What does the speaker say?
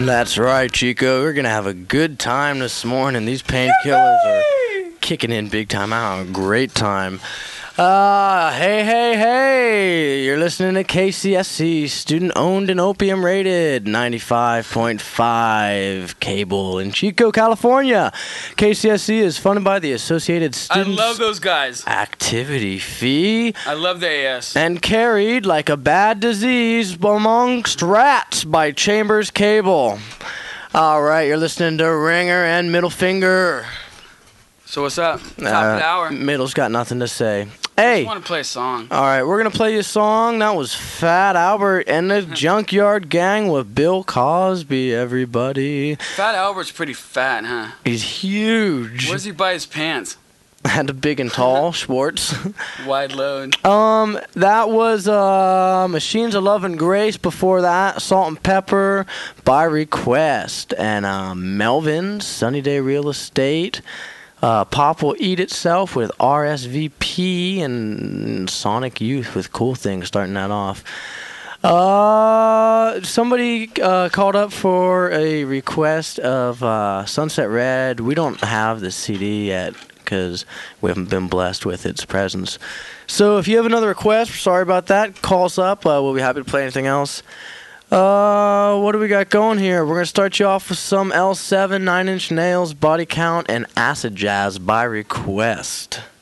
That's right, Chico. We're going to have a good time this morning. These painkillers are kicking in big time. I have a great time. Hey. You're listening to KCSC, student-owned and opium-rated, 95.5 cable in Chico, California. KCSC is funded by the Associated Students... I love those guys. Activity fee. I love the AS. And carried like a bad disease amongst rats by Chambers Cable. All right, you're listening to Ringer and Middle Finger. So what's up? Top of the hour. Middle's got nothing to say. I Hey. just want to play a song. All right, we're going to play you a song. That was Fat Albert and the Junkyard Gang with Bill Cosby, everybody. Fat Albert's pretty fat, huh? He's huge. Where does he buy his pants? Had a big and tall, Schwartz. Wide load. That was Machines of Love and Grace. Before that, Salt and Pepper, By Request, and Melvin's Sunny Day Real Estate. Pop Will Eat Itself with RSVP, and Sonic Youth with Cool Things starting that off. Somebody called up for a request of Sunset Red. We don't have the CD yet because we haven't been blessed with its presence. So if you have another request, sorry about that, call us up. We'll be happy to play anything else. What do we got going here? We're going to start you off with some L7, 9 Inch Nails, Body Count, and Acid Jazz by Request.